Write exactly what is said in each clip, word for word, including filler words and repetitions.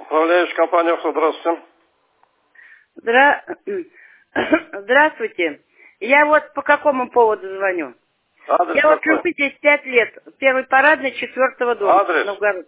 Управляющая компания «Охта», здравствуйте. Здра... Здравствуйте. Я вот по какому поводу звоню? Адрес Я какой? вот живу здесь пять лет. Первый парадный, четвертого дома. Адрес? Новгород...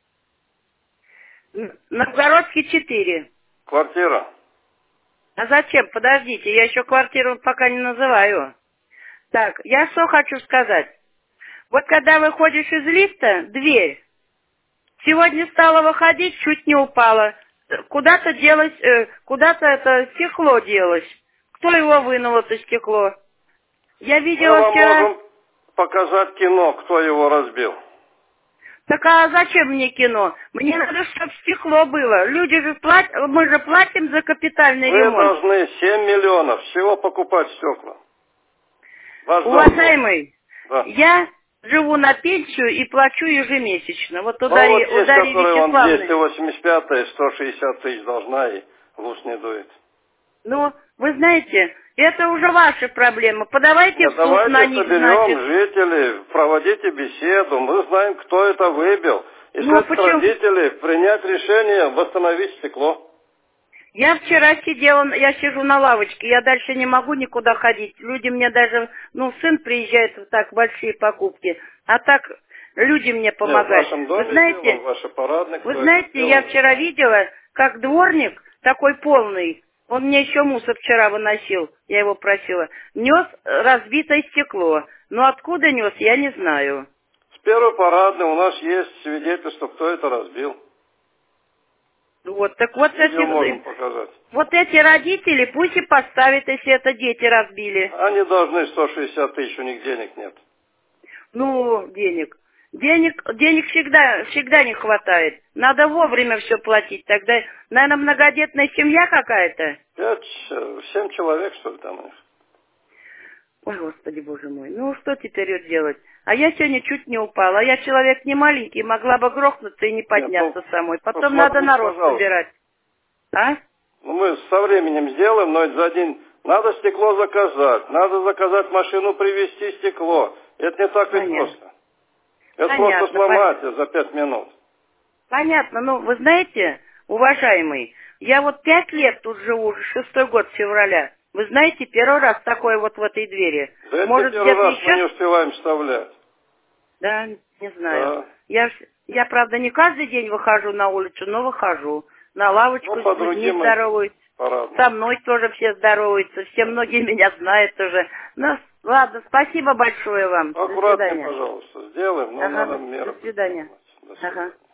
Новгородский четыре. Квартира? А зачем? Подождите, я еще квартиру пока не называю. Так, я что хочу сказать. Вот когда выходишь из лифта, дверь. Сегодня стала выходить, чуть не упала. Куда-то делось, э, куда-то это стекло делось. Кто его вынул, это стекло? Я Мы видела вам вчера... можем показать кино, кто его разбил. Так а зачем мне кино? Мне надо, чтобы стекло было. Люди же платят, мы же платим за капитальный Вы ремонт. должны семь миллионов всего покупать стекла. Ваш дом Уважаемый, да. я живу на пенсию и плачу ежемесячно. Вот Ну удари, вот есть, удари который вам Вячеславовна. двести восемьдесят пять, сто шестьдесят тысяч должна и в ус не дует. Ну, вы знаете, это уже ваши проблемы. Подавайте Нет, в суд на давайте них, соберем значит. жителей, проводите беседу, мы знаем, кто это выбил. И с Ну, этих почему? родителей принять решение восстановить стекло. Я вчера сидела, я сижу на лавочке, я дальше не могу никуда ходить. Люди мне даже, ну, сын приезжает вот так, большие покупки. А так люди мне Нет, в помогают. вашем Вы доме знаете, сделан, в вашей парадной, вы кто это знаете, сделал. я вчера видела, как дворник, такой полный, он мне еще мусор вчера выносил, я его просила, нес разбитое стекло. Но откуда нес, я не знаю. С первой парадной у нас есть свидетельство, кто это разбил. Вот, так вот Видео можем эти, показать. вот эти родители пусть и поставят, если это дети разбили. Они должны сто шестьдесят тысяч, у них денег нет. Ну, денег. Денег, денег всегда, всегда не хватает. Надо вовремя все платить. Тогда, наверное, многодетная семья какая-то. Пять, э, семь человек, что ли, там у них. Ой, Господи, Боже мой. Ну, что теперь делать? А я сегодня чуть не упала. А я человек не маленький, могла бы грохнуться и не подняться Нет, ну, самой. Потом надо посмотрите, народ пожалуйста. собирать. А? Ну, мы со временем сделаем, но это за один... Надо стекло заказать, надо заказать машину, привезти стекло. Это не так ведь Понятно. просто. Это Понятно, просто сломать за пять минут. Понятно. Ну, вы знаете, уважаемый, я вот пять лет тут живу, уже шестой год февраля. Вы знаете, первый раз такое вот в этой двери. Да это Может, первый где-то раз мы не еще? успеваем вставлять. Да, не знаю. Да. Я, ж- я, правда, не каждый день выхожу на улицу, но выхожу. На лавочку Ну, по с людьми другим здороваюсь. парадным. Со мной тоже все здороваются. Все многие меня знают уже. Ну, ладно, спасибо большое вам. До Аккуратнее, свидания. пожалуйста, сделаем, но Ага, надо до, меры до свидания. предпринимать. До Ага. свидания.